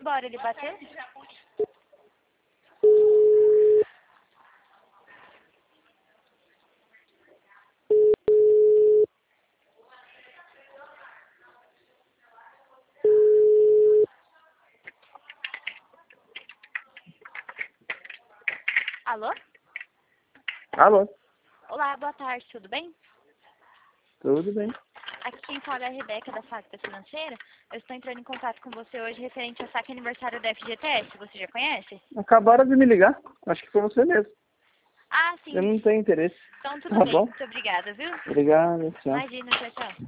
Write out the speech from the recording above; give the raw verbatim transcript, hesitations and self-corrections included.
embora, ele bateu? Alô? Alô? Olá, boa tarde, tudo bem? Tudo bem? Aqui quem fala é a Rebeca da Facta Financeira. Eu estou entrando em contato com você hoje referente ao saque aniversário da F G T S. Você já conhece? Acabaram de me ligar. Acho que foi você mesmo. Ah, sim. Eu não tenho interesse. Então tudo Tá bem. bom? Muito obrigada, viu? Obrigado, tchau. Imagina, tchau, tchau.